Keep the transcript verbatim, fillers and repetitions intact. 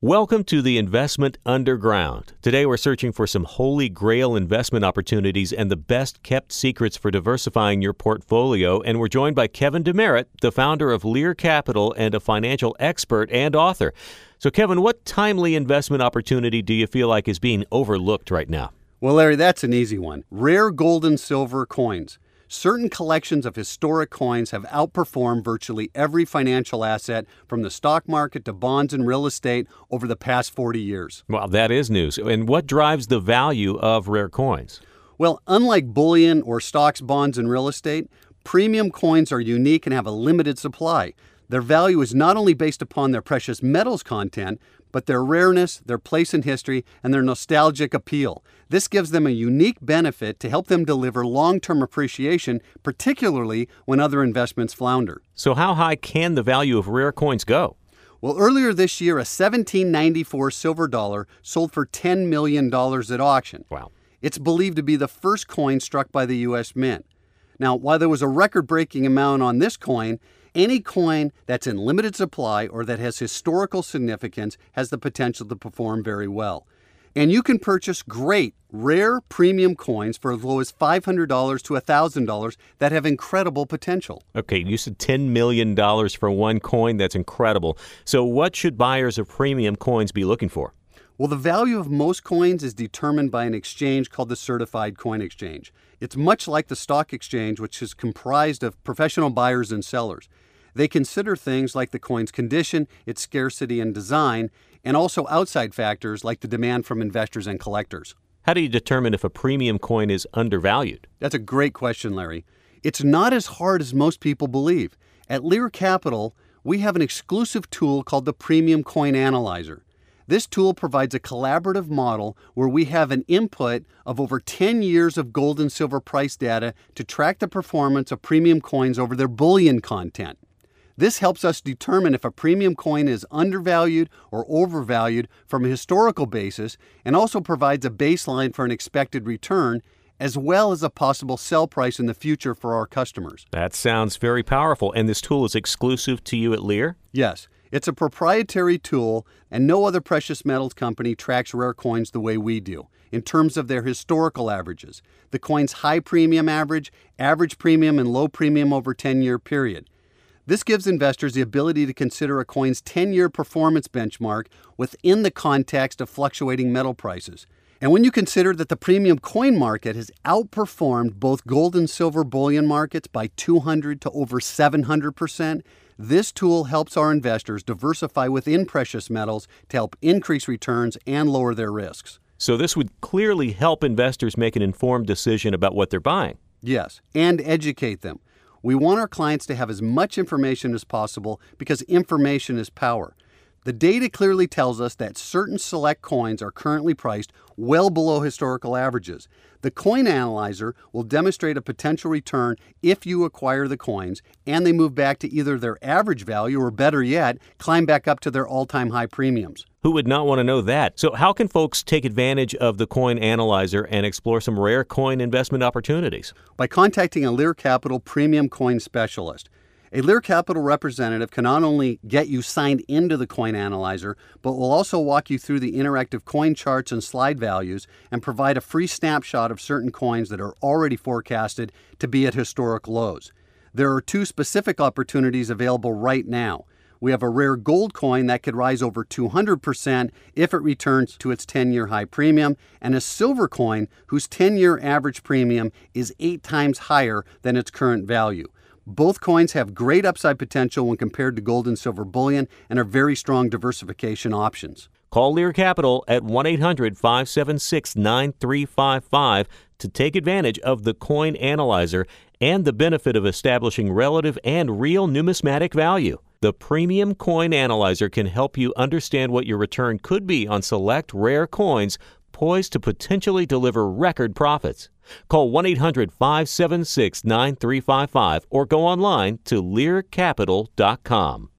Welcome to the Investment Underground. Today we're searching for some holy grail investment opportunities and the best kept secrets for diversifying your portfolio. And we're joined by Kevin DeMeritt, the founder of Lear Capital and a financial expert and author. So Kevin, what timely investment opportunity do you feel like is being overlooked right now? Well, Larry, that's an easy one. Rare gold and silver coins. Certain collections of historic coins have outperformed virtually every financial asset from the stock market to bonds and real estate over the past forty years. Well, that is news. And what drives the value of rare coins? Well, unlike bullion or stocks, bonds, and real estate, premium coins are unique and have a limited supply. Their value is not only based upon their precious metals content, but their rareness, their place in history, and their nostalgic appeal. This gives them a unique benefit to help them deliver long-term appreciation, particularly when other investments flounder. So how high can the value of rare coins go? Well, earlier this year, a seventeen ninety-four silver dollar sold for ten million dollars at auction. Wow. It's believed to be the first coin struck by the U S Mint. Now, while there was a record-breaking amount on this coin, any coin that's in limited supply or that has historical significance has the potential to perform very well. And you can purchase great, rare premium coins for as low as five hundred dollars to one thousand dollars that have incredible potential. Okay, you said ten million dollars for one coin. That's incredible. So what should buyers of premium coins be looking for? Well, the value of most coins is determined by an exchange called the Certified Coin Exchange. It's much like the stock exchange, which is comprised of professional buyers and sellers. They consider things like the coin's condition, its scarcity and design, and also outside factors like the demand from investors and collectors. How do you determine if a premium coin is undervalued? That's a great question, Larry. It's not as hard as most people believe. At Lear Capital, we have an exclusive tool called the Premium Coin Analyzer. This tool provides a collaborative model where we have an input of over ten years of gold and silver price data to track the performance of premium coins over their bullion content. This helps us determine if a premium coin is undervalued or overvalued from a historical basis, and also provides a baseline for an expected return, as well as a possible sell price in the future for our customers. That sounds very powerful. And this tool is exclusive to you at Lear? Yes. It's a proprietary tool, and no other precious metals company tracks rare coins the way we do, in terms of their historical averages, the coin's high premium average, average premium, and low premium over ten-year period. This gives investors the ability to consider a coin's ten-year performance benchmark within the context of fluctuating metal prices. And when you consider that the premium coin market has outperformed both gold and silver bullion markets by two hundred to over seven hundred percent, this tool helps our investors diversify within precious metals to help increase returns and lower their risks. So this would clearly help investors make an informed decision about what they're buying. Yes, and educate them. We want our clients to have as much information as possible because information is power. The data clearly tells us that certain select coins are currently priced well below historical averages. The coin analyzer will demonstrate a potential return if you acquire the coins and they move back to either their average value or, better yet, climb back up to their all-time high premiums. Who would not want to know that? So how can folks take advantage of the coin analyzer and explore some rare coin investment opportunities? By contacting a Lear Capital premium coin specialist. A Lear Capital representative can not only get you signed into the coin analyzer, but will also walk you through the interactive coin charts and slide values and provide a free snapshot of certain coins that are already forecasted to be at historic lows. There are two specific opportunities available right now. We have a rare gold coin that could rise over two hundred percent if it returns to its ten-year high premium, and a silver coin whose ten-year average premium is eight times higher than its current value. Both coins have great upside potential when compared to gold and silver bullion and are very strong diversification options. Call Lear Capital at one eight hundred five seven six nine three five five to take advantage of the coin analyzer and the benefit of establishing relative and real numismatic value. The Premium Coin Analyzer can help you understand what your return could be on select rare coins poised to potentially deliver record profits. Call one eight hundred five seven six nine three five five or go online to lear capital dot com.